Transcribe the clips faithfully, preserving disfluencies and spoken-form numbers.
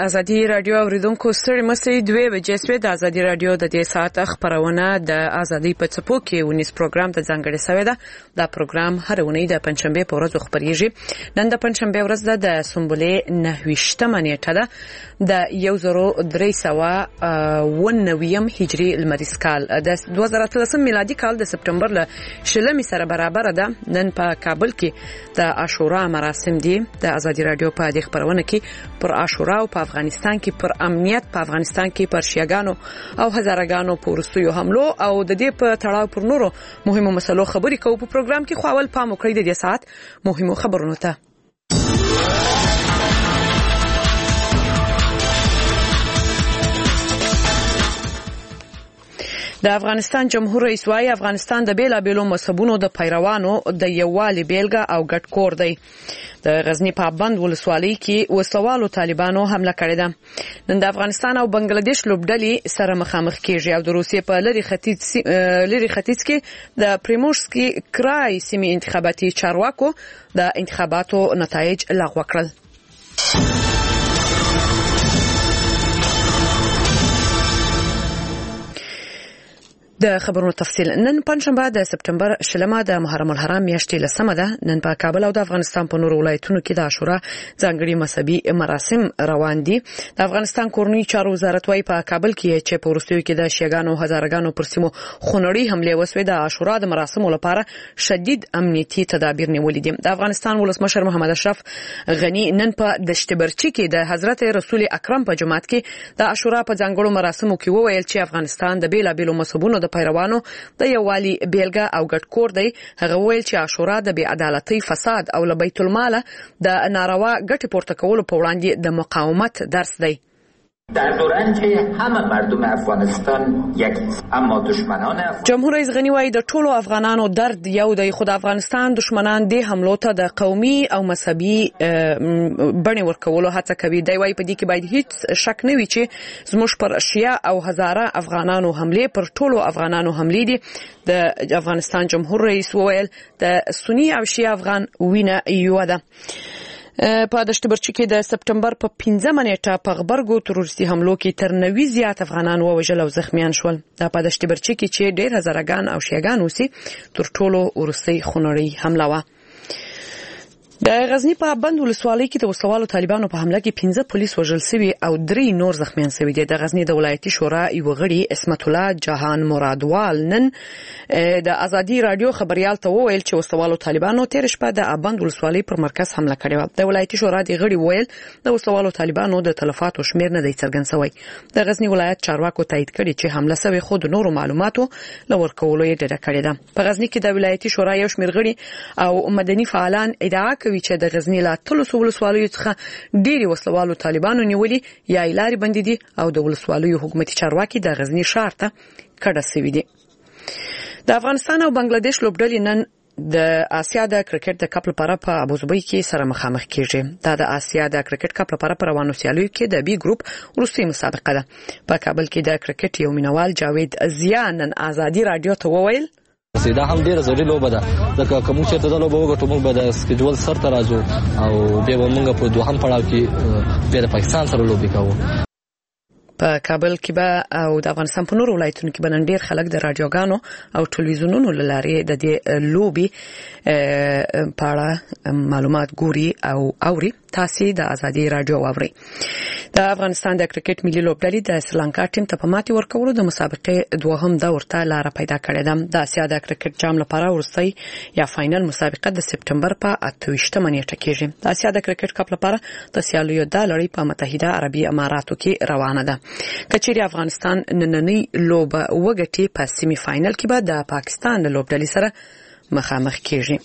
ازادي رادیو اوریدونکو ستړي مسئ دوه بجې سوي د ازادي رادیو د دې ساعت خبرونه د ازادي په څپو کې ونیس پروګرام ته ځانګړی شوی ده. دا پروګرام هر اونۍ د پنځشنبه په ورځ خبريږي. نن د پنځشنبه ورځ ده د سنبلې نهویشتمه نیټه ده د یو زرو درې سوه اوه نوي هجري لمریز کال د دوه زره اتلسم میلادي کال د سپټمبر له شلمې سره برابر ده. نن په کابل کې د عاشورا مراسم دي. د ازادي رادیو په دې خبرونه کې پر عاشورا او په افغانستان کې پر امنیت په افغانستان کې پر شیعاګانو او هزارګانو په روسیو حملو او د دې په تړاو پر نورو مهمو مسلو خبرې کوو. په پروګرام کې خو اول پام وکړئ د دې ساعت مهمو خبرونو ته. د افغانستان جمهور رئیس وايي افغانستان د بیلابېلو مذهبونو د پیروانو د یووالي بیلګه او ګډ کور دی. د غزنی په بند ولسوالۍ کې وسوالو طالبانو حمله کړې ده. نن د افغانستان او بنگلاديش لوبډلې سره مخامخ کیږي او د روسیې په لری ختیځ لری ختیځ کې د پریمورسکي کرای سیمې انتخاباتي چارواکو د انتخاباتو نتایج لغوه کړل. د خبرونو تفصیل. نن پنځشنبه د سپټمبر شلمه د محرم الحرام میاشتې لسمه ده. نن په کابل او د افغانستان په نورو ولایتونو کې د عاشورا ځانګړي مذهبي مراسم روان دي. د افغانستان کورنۍ چارو وزارت وايي په کابل کې چې په وروستیو کې د شیعاګانو هزارګانو پر سیمو خونړۍ حمله وسوې د عاشورا د مراسمو لپاره شدید امنیتي تدابیر نیولې دي. د افغانستان ولسمشر محمد اشرف غنی نن په دشتبرچی کې د حضرت رسول اکرم په جماعت کې د عاشورا په ځانګړو مراسمو کې وویل چې افغانستان د بیلابېلو مذهبونو د پیروانو د یووالي بیلګه او ګډ کور دی. هغه ویل چې عاشورا د بې عدالتۍ، فساد او له بیت المال د ناروا ګټې پورته کولو په وړاندې د مقاومت درس دی. در دوران که همه مردم افغانستان یکیست اما دشمنان افغان... جمهور رئیس غنی وايي د ټولو افغانانو درد یو دی خو د افغانستان دشمنان د حملو ته د قومي او مذهبي بڼې ورکولو هڅه کوي. دی وايي په دې کې باید هیڅ شک نه وي چې زموږ پر شیعه او هزاره افغانانو حمله پر ټولو افغانانو حمله دي. د افغانستان جمهور رئیس وویل د سنی او شیعه افغان وینه یو ده. په دشتبرچی کې د سپټمبر په پنځمه نیټه په غبرګو تروریستي حملو کې تر نوي زیات افغانان ووژل او زخمیان شول. دا په دشتبرچی کې چې ډېر هزارګان او شیعاګان اوسي تر ټولو وروستۍ خونړۍ حمله وه. د غزنی په بند ولسوالۍ کې د وسوالو طالبانو په حمله کې پنځه پولیس وژل شوي او درې نور زخمیان شوي دي. د غزنی د ولایتي شورا یو غړي اسمت الله جهان مرادوال نن د ازادي رادیو خبريال ته وویل چې وسوالو طالبانو تیر شپه د بند ولسوالۍ پر مرکز حمله کړې و. د ولایتي شورا د غړي ویل د وسوالو طالبانو د تلفاتو شمیر نه دی څرګند شوی. د غزنی ولایت چارواکو تایید کړي چې حمله شوی خو د نورو معلوماتو لور کولو یې ډډه کړې ده. په غزنی کې د ولایتي شورا یو شمیر غړي او مدني فعالان ادعا کوي چې د غزنی لا ټولو ولسوالیو څخه ډېری وسلوالو طالبانو نیولي یا لارې بندې دي او د ولسوالیو حکومتي چارواکي د غزنی ښار ته کډه شوي دي. د افغانستان او بنگلاديش لوبډلې نن د آسیا د کرکټ د کپ لپاره په ابوظبي کې سره مخامخ کیږي. دا د آسیا د کرکټ کپ لپاره په روانو سیالیو کې د بي ګروپ وروستۍ مسابقه ده. په کابل کې د کرکټ یو مینوال جاوید زیا نن ازادي رادیو ته وویل دا هم ډیره ضروري لوبه ده ځکه کوم چې ته د لوبه وګټو موږ به د سکیجول سر ته راځو او بیا به موږ په دوهم پړاو کې بیا د پاکستان سره لوبي کوو. په کابل کې به او د افغانستان په نورو ولایتونو کې به نن ډېر خلک د رادیوګانو او ټلویزیونونو له لارې د دې لوبي په اړه معلومات ګوري او اوري. تاسو د ازادي رادیو اورئ. د افغانستان د کرکټ ملي لوبډلې د سریلانکا ټیم ته په ماتې ورکولو د مسابقې دوهم دور ته لار پیدا کړې ده. د اسیا د کرکټ جام لپاره وروستۍ یا فائنل مسابقه د سپټمبر په اته ویشتمه نیټه کېږي. د اسیا د کرکټ کپ لپاره د سیالیو د لړۍ په متحده عربي اماراتو کې روانه ده. کچېرې افغانستان نننۍ لوبه وګټي په سیمي فائنل کې به د پاکستان له لوبډلې سره مخامخ کېږي.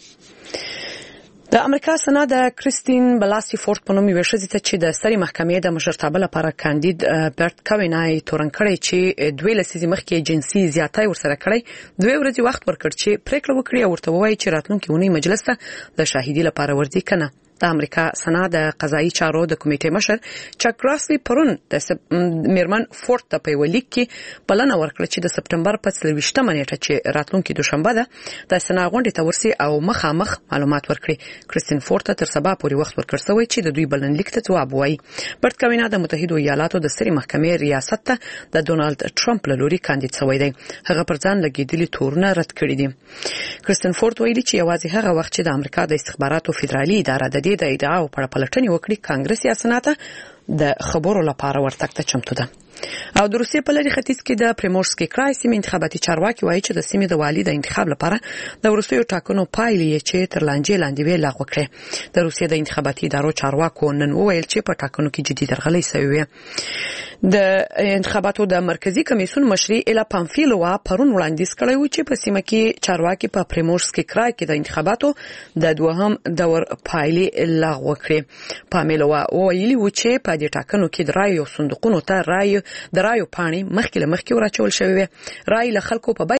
د امریکا سنا د کریستین بلاسي فورد په نوم یو شخص چې د سترې محکمې د مشرتابه لپاره کاندید برت کوینای تورن کړی چې دوی لسیزې مخکې جنسي زیاتۍ ورسره کړی دوی ورځې وخت ورکړ چې پریکړه وکړي او ورته وایي چې راتلونکي اونۍ مجلس ته د شاهدي لپاره ورځي کنه. د امریکا سنا د قضایي چارو د کمیټې مشر چک راسلی پرون د میرمن فورت ته په ولیک کې بلنه ورکړه چې د سپټمبر په څلوېښتمه نیټه چې راتلونکي دوشنبه ده د سنا غونډې ته ورسي او مخامخ معلومات ورکړي. کریستین فورت تر سبا پورې وخت ورکړ شوی چې د دوی بلنلیک ته جواب وایي. برت کابینه د متحده ایالاتو د سترې محکمې ریاست ته د ډونالد ټرمپ له لوري کاندید شوی دی. هغه پر ځان لګیدلي تورونه رد کړي دي. کریستین فورت ویلي چې یوازې هغه وخت چې د امریکا د استخباراتو فدرالي اداره د دې د ادعاو په اړه پلټنې وکړي کانګرس یا سنات د خبرو لپاره ورتګ ته چمتو ده. او د روسیې په لري ختیځ کې د پریمورسکي کرای سیمې انتخاباتي چارواکي وایي چې د سیمې د والي د انتخاب لپاره د وروستیو ټاکنو پایلې چې تر لانجې لاندې وی لغوه کړې. د روسیې د انتخاباتي ادارو چارواکو نن وویل چې په ټاکنو کې جدي درغلۍ شوې وي. د انتخاباتو د مرکزی کمیسیون مشري الا پامفیلوا پرون وړاندیز کړی و چې په سیمه کې چارواکي په پریمورسکي کرای کې د انتخاباتو د دوهم دور پایلې لغوه کړې. پامفیلوا ویلي و چې په دې ټاکنو کې د رایو صندوقونو ته رای د رایو پاڼې مخکې له مخکې ورچول شوې وي. رای له خلکو په